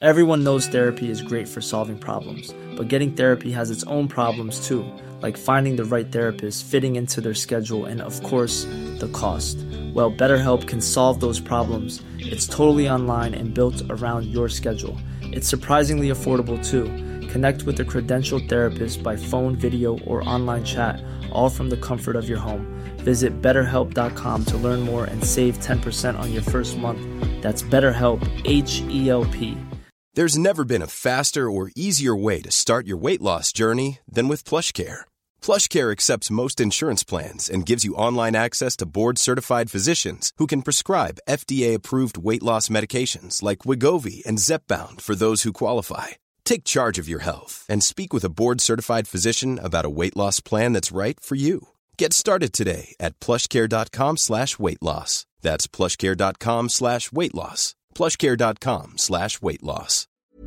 Everyone knows therapy is great for solving problems, but getting therapy has its own problems too, like finding the right therapist, fitting into their schedule, and of course, the cost. Well, BetterHelp can solve those problems. It's totally online and built around your schedule. It's surprisingly affordable too. Connect with a credentialed therapist by phone, video, or online chat, all from the comfort of your home. Visit BetterHelp.com to learn more and save 10% on your first month. That's BetterHelp, H-E-L-P. There's never been a faster or easier way to start your weight loss journey than with PlushCare. PlushCare accepts most insurance plans and gives you online access to board-certified physicians who can prescribe FDA-approved weight loss medications like Wegovy and Zepbound for those who qualify. Take charge of your health and speak with a board-certified physician about a weight loss plan that's right for you. Get started today at plushcare.com/weight loss. That's plushcare.com/weight loss. plushcare.com/weight loss.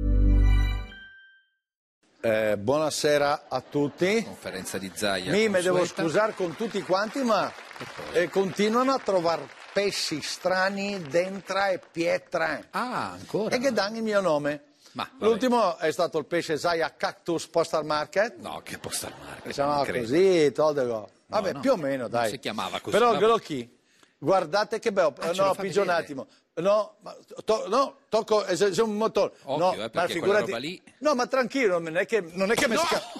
Buonasera a tutti. Conferenza di Zaia. Mi devo scusare con tutti quanti, ma continuano a trovare pesci strani dentro e pietre. Ah, ancora? E che danno il mio nome. Ma, l'ultimo è stato il pesce Zaia Cactus Postal Market. No, che Postal Market? Si chiamava così, todo. Vabbè, no, più o meno, dai. Si chiamava così. Però ve lo chi? Guardate che bello. No, pigio un attimo. No, tocco è un motore. Occhio, no, ma figurati. Roba lì... No, ma tranquillo, non è che mi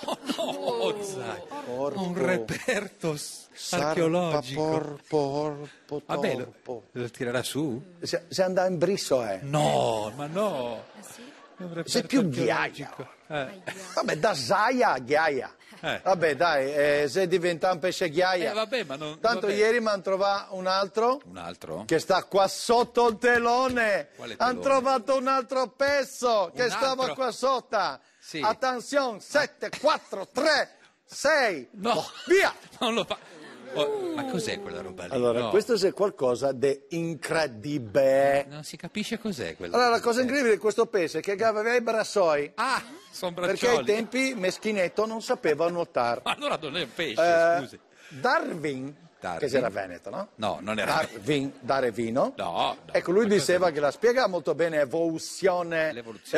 un reperto archeologico. Vabbè, lo tirerà su? Se andava in brisso, No, ma no. Sei più ghiaia. Vabbè, da Zaia a ghiaia. Vabbè, dai, se diventa un pesce ghiaia. Vabbè, ma non, tanto vabbè. Ieri mi hanno trovato un altro. Un altro? Che sta qua sotto il telone. Hanno trovato un altro pezzo che stava qua sotto. Sì. Attenzione, 7, 4, 3, 6. No, via! Non lo fa. Ma cos'è quella roba lì? Allora, no. Questo è qualcosa di incredibile. Non si capisce cos'è quella. Allora, la cosa incredibile di questo pesce è che aveva i brassoi. Ah, sono braccioli. Perché ai tempi Meschinetto non sapeva nuotare. Ma allora non è un pesce, scusi. Darwin, che era veneto, no? No, non era dare vino. No. Ecco, lui diceva che la spiega molto bene evoluzione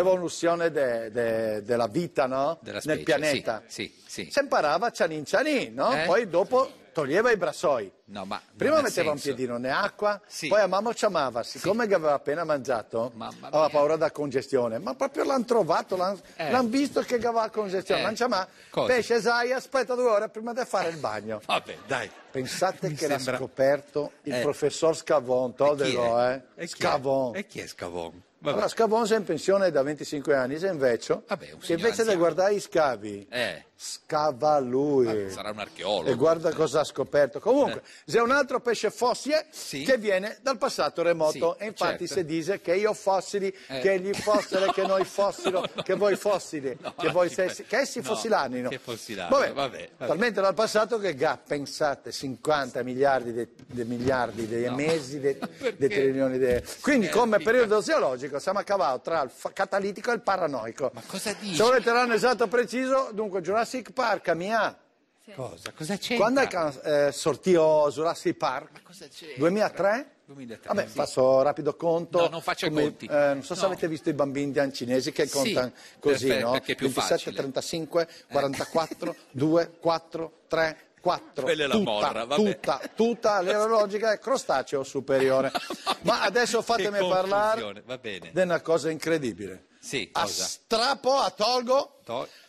della vita, no? Della specie, nel pianeta. Sì. Si imparava cianin cianin, no? Poi dopo toglieva i brassoi. No, ma prima metteva un piedino nell'acqua, sì. Poi a mamma chiamava, siccome che aveva appena mangiato, aveva paura da congestione, ma proprio l'hanno trovato, l'hanno visto che aveva congestione, non chiamava pesce Zaia, aspetta 2 ore prima di fare il bagno. Vabbè, dai. Pensate che l'ha scoperto il professor Scavon, Scavon. E chi è Scavon? Allora, Scavon è in pensione da 25 anni, se invece di guardare i scavi, scava lui. Sarà un archeologo. E guarda cosa ha scoperto. Comunque, c'è un altro pesce fossile che viene dal passato remoto. E infatti si dice che io fossili, che gli fossili, che noi fossili, che voi fossili, che voi stessi, che essi fossilanino. Che fossilanino, vabbè. Talmente dal passato che pensate 50 miliardi di mesi, di trilioni di... Quindi come periodo geologico siamo a cavallo tra il catalitico e il paranoico. Ma cosa dici? Se volete l'anno esatto preciso, dunque Jurassic Park, mia. Cosa c'è? Quando è sortito Jurassic Park? Ma cosa c'è? 2003? 2003. Vabbè, faccio rapido conto. No, non faccio conti. Non so se avete visto i bambini indiani cinesi che contano così, no? Perché è più 27, facile. 35, 44, 2, 4, 3, 4. Quella è la morra, vabbè. Tutta l'eologica è crostaceo superiore. Ma adesso fatemi parlare di una cosa incredibile. Sì, a tolgo.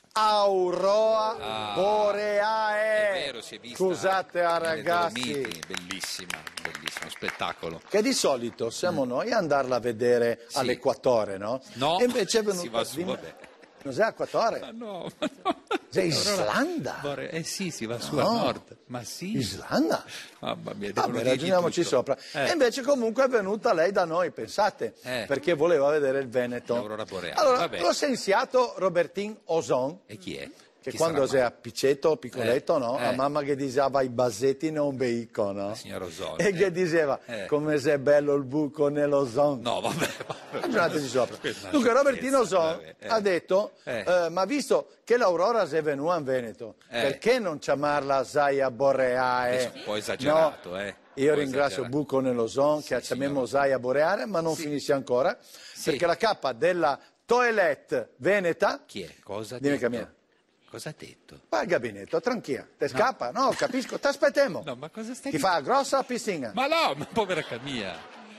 Aurora boreale. È vero, si è vista. Scusate ragazzi. Bellissimo spettacolo. Che di solito siamo noi a andarla a vedere all'equatore, no? No, e invece è venuto si va su, vabbè. Cos'è equatore? Ma no. C'è Islanda? Si va su a nord. Ma sì. Islanda? Mamma mia, vabbè, ragioniamoci sopra. E invece comunque è venuta lei da noi, pensate, perché voleva vedere il Veneto. L'aurora boreale. Allora, lo scienziato Robertin Ozon. E chi è? Che quando sei a Picetto, piccoletto, no? La mamma che diceva i basetti non beico, no? Signor Ozon. E che diceva, come se è bello il buco nell'ozon. No, vabbè. Ragionateci sopra. Dunque Robertino Ozon ha detto, ma visto che l'aurora si è venuta in Veneto, perché non chiamarla Zaia boreale? È un po' esagerato, Io ringrazio Buco nell'ozon che chiamiamo Zaia boreale, ma non finisce ancora, perché la cappa della Toilette Veneta. Chi è? Cosa ha Dimmi, detto? Camilla. Cosa ha detto? Va al gabinetto, tranquilla. Te scappa? No, capisco, ti aspettiamo. No, ma cosa stai Ti fa grossa piscina. Ma no, ma povera Camilla.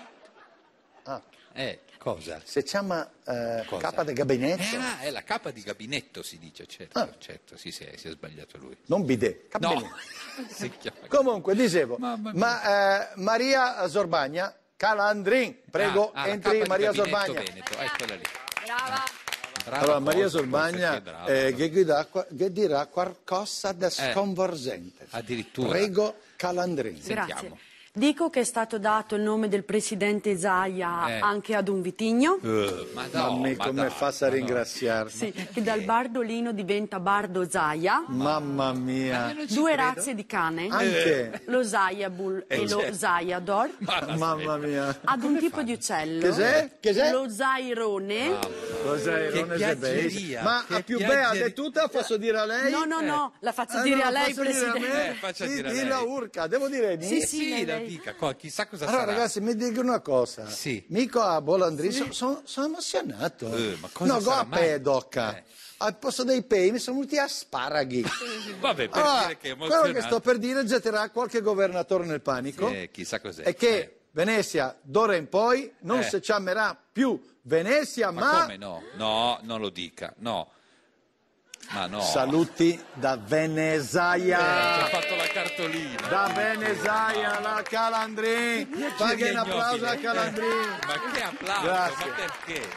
Ah. Cosa? Si chiama capa di gabinetto. È la capa di gabinetto, si dice, certo, sì, si è sbagliato lui. Non bidet, No, gabinetto. si chiama Comunque, dicevo, Mamma mia. Maria Zorbagna, Calandrin, prego, la entri capa di Maria gabinetto Zorbagna. Veneto, eccola lì. Brava. Allora, Maria cosa, Zorbagna perché brava. che dirà qualcosa di sconvolgente. Addirittura. Prego, Calandrin. Grazie. Sentiamo. Dico che è stato dato il nome del presidente Zaia anche ad un vitigno. Ma no, Mamma, ma come dai, faccio a ma no. ringraziarmi? Sì, che dal bardolino diventa bardo Zaia. Mamma mia. Due razze di cane, Anche. lo Zaia Bull e lo Zaia Dor. Mamma mia. Ad un tipo di uccello, Che c'è? lo zairone. Cos'è? Che Non è piaggeria, Ma che a più piaggeria. bea di tutta posso dire a lei? No, la faccio dire a lei, presidente. faccia Sì, dire a dillo a lei. Urca, devo dire Sì, Sì, la lei. dica, chissà cosa Allora sarà. ragazzi, mi dico una cosa. Sì. Mico a Bolandri, sono emozionato. Ma cosa no, go sarà a mai? pedocca. Al posto dei pei mi sono venuti asparaghi. Vabbè, per Allora, dire che è quello che emozionato. sto per dire getterà qualche governatore nel panico. Chissà cos'è. E che Venezia, d'ora in poi, non si chiamerà più Venezia, Ma come no? No, non lo dica, no. Ma no. Saluti da Ci Venesaia. ha fatto la cartolina. Da Venesaia, la Calandrin. Faghi un applauso a Calandrin. Ma che applauso, Grazie. ma perché?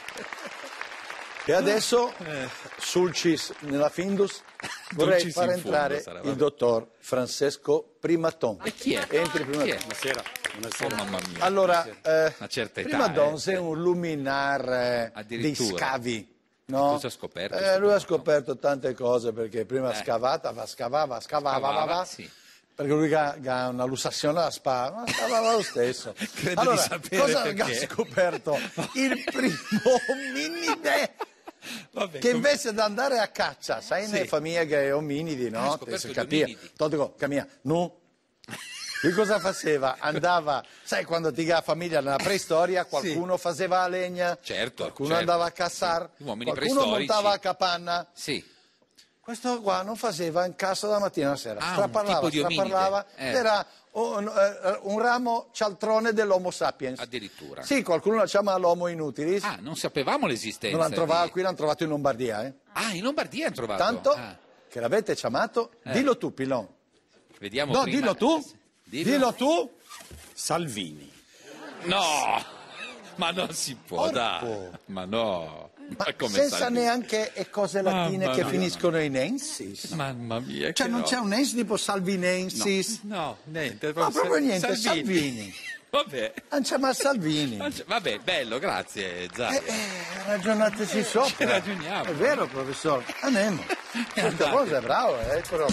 E adesso, Sulcis nella Findus, vorrei Dulcis far in fondo entrare sarà, il vabbè. dottor Francesco Primaton. E chi è? Entri Primaton. Chi è? Buonasera. Oh, mamma mia. Allora, Una certa età, Primaton è un luminar dei Addirittura. scavi. No? Cosa ha scoperto? Lui ha scoperto tante cose perché prima scavava, Scavava, sì. perché lui ha una lussazione alla spalla, ma scavava lo stesso. Credo allora, di sapere cosa perché. ha scoperto? Il primo ominide Vabbè, che invece di andare a caccia, sai, Sì. nelle famiglie che è ominidi, Ha no? scoperto Si gli capisce. ominidi. Dico, Camilla, no. Lui cosa faceva? Andava, sai, quando ti la famiglia nella preistoria, qualcuno faceva la legna, Certo, qualcuno certo. andava a cassare, Gli uomini qualcuno preistorici. montava a capanna. Sì. Questo qua non faceva in casa da mattina alla sera, Ah, straparlava, un tipo di ominide. straparlava, era un ramo cialtrone dell'Homo sapiens. Addirittura. Sì, qualcuno lo chiama l'Homo inutilis, Ah, non sapevamo l'esistenza. non l'hanno trovato, di- qui l'hanno trovato in Lombardia. Ah, in Lombardia hanno trovato. Tanto Ah, che l'avete chiamato, dillo tu Pilon. vediamo No, prima. dillo tu, Dillo. tu. Salvini. No! Ma non si può, Porco. dai. Ma no. Ma come senza Salvini? neanche cose latine Mamma che mia. finiscono in ensis. Mamma mia. Cioè che non no. c'è un ens tipo Salvinensis. No, niente. No, proprio niente, Salvini. Vabbè. Non c'è mai Salvini. Vabbè, bello, grazie, Zaia. Ragionateci sopra. Ci ragioniamo. È vero, professore. Andiamo. Questa cosa è bravo, però.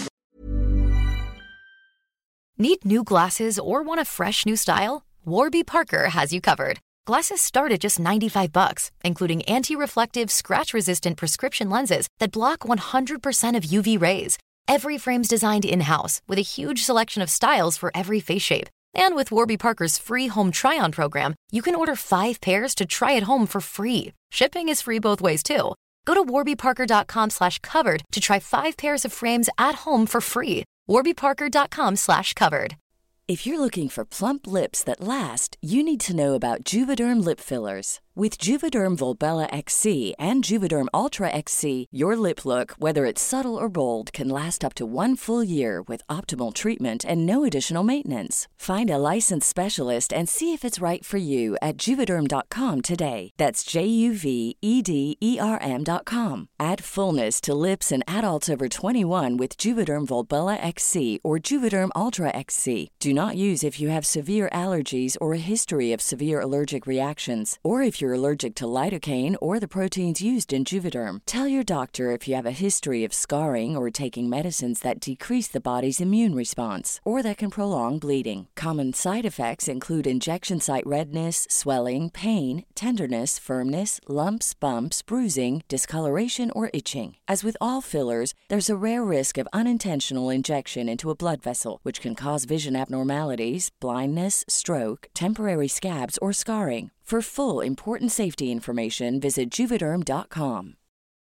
Need new glasses or want a fresh new style? Warby Parker has you covered. Glasses start at just $95, including anti-reflective, scratch-resistant prescription lenses that block 100% of UV rays. Every frame's designed in-house with a huge selection of styles for every face shape. And with Warby Parker's free home try-on program, you can order 5 pairs to try at home for free. Shipping is free both ways, too. Go to warbyparker.com/covered to try 5 pairs of frames at home for free. warbyparker.com/covered. If you're looking for plump lips that last, you need to know about Juvederm lip fillers. With Juvederm Volbella XC and Juvederm Ultra XC, your lip look, whether it's subtle or bold, can last up to 1 full year with optimal treatment and no additional maintenance. Find a licensed specialist and see if it's right for you at Juvederm.com today. That's JUVEDERM.com. Add fullness to lips in adults over 21 with Juvederm Volbella XC or Juvederm Ultra XC. Do not use if you have severe allergies or a history of severe allergic reactions, or if you're allergic to lidocaine or the proteins used in Juvederm. Tell your doctor if you have a history of scarring or taking medicines that decrease the body's immune response or that can prolong bleeding. Common side effects include injection site redness, swelling, pain, tenderness, firmness, lumps, bumps, bruising, discoloration, or itching. As with all fillers, there's a rare risk of unintentional injection into a blood vessel, which can cause vision abnormalities, blindness, stroke, temporary scabs, or scarring. For full important safety information, visit Juvederm.com.